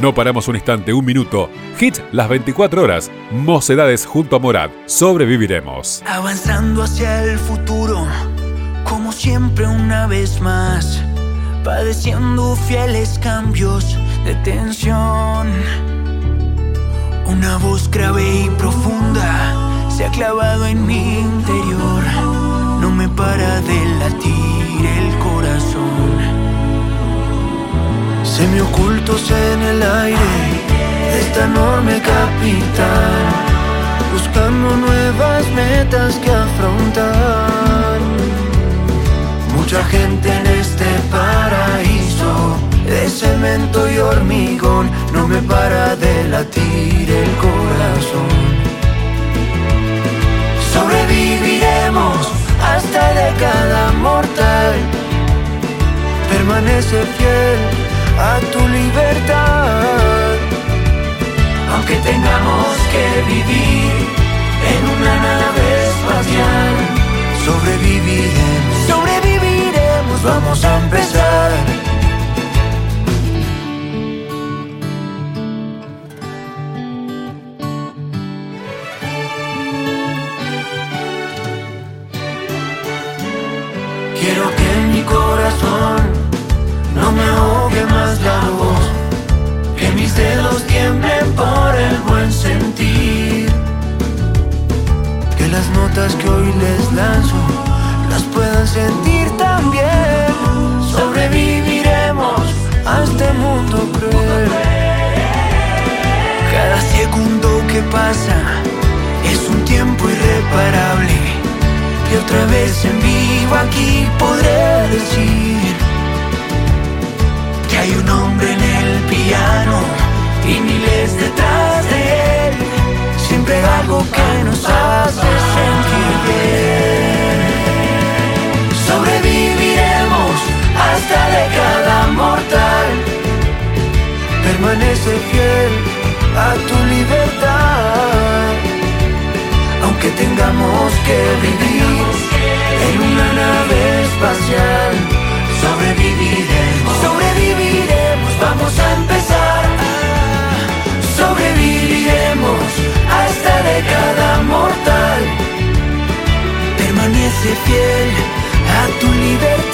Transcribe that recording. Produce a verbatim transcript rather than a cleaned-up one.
No paramos un instante, un minuto. Hits las veinticuatro horas. Mocedades junto a Morad. Sobreviviremos. Avanzando hacia el futuro, como siempre una vez más, padeciendo fieles cambios de tensión. Una voz grave y profunda se ha clavado en mi interior. No me para de latir el corazón. Semiocultos en el aire de esta enorme capital, buscando nuevas metas que afrontar. Mucha gente en este paraíso de cemento y hormigón. No me para de latir el corazón. Sobreviviremos a esta década mortal. Permanece fiel a tu libertad. Aunque tengamos que vivir en una nave espacial, sobreviviremos, sobreviviremos, vamos a empezar. Quiero que en mi corazón no me ahogue más la voz, que mis dedos tiemblen por el buen sentir, que las notas que hoy les lanzo las puedan sentir también. Sobreviviremos a este mundo cruel. Cada segundo que pasa es un tiempo irreparable, y otra vez en vivo aquí podré decir que hay un hombre en el piano y miles detrás de él. Siempre algo que nos hace sentir bien. Sobreviviremos a esta década mortal. Permanece fiel a tu libertad. Aunque tengamos que vivir en una nave espacial, sobreviviremos, sobreviviremos, vamos a empezar. Sobreviviremos a esta década mortal. Permanece fiel a tu libertad.